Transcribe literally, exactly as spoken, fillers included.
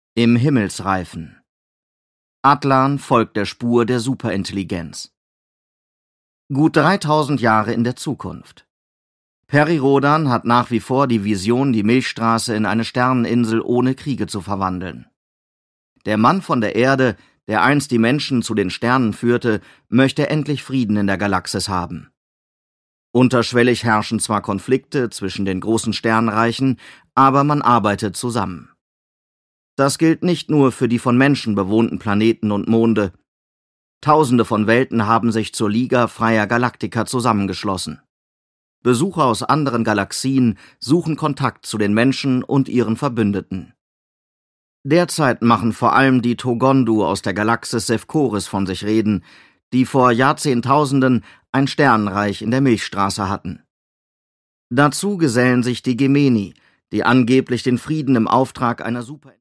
Im Himmelsreifen. Atlan folgt der Spur der Superintelligenz. Gut dreitausend Jahre in der Zukunft. Peri Rodan hat nach wie vor die Vision, die Milchstraße in eine Sterneninsel ohne Kriege zu verwandeln. Der Mann von der Erde, der einst die Menschen zu den Sternen führte, möchte endlich Frieden in der Galaxis haben. Unterschwellig herrschen zwar Konflikte zwischen den großen Sternreichen, aber man arbeitet zusammen. Das gilt nicht nur für die von Menschen bewohnten Planeten und Monde. Tausende von Welten haben sich zur Liga freier Galaktiker zusammengeschlossen. Besucher aus anderen Galaxien suchen Kontakt zu den Menschen und ihren Verbündeten. Derzeit machen vor allem die Togondu aus der Galaxis Sefcoris von sich reden, die vor Jahrzehntausenden ein Sternenreich in der Milchstraße hatten. Dazu gesellen sich die Gemeni, die angeblich den Frieden im Auftrag einer Super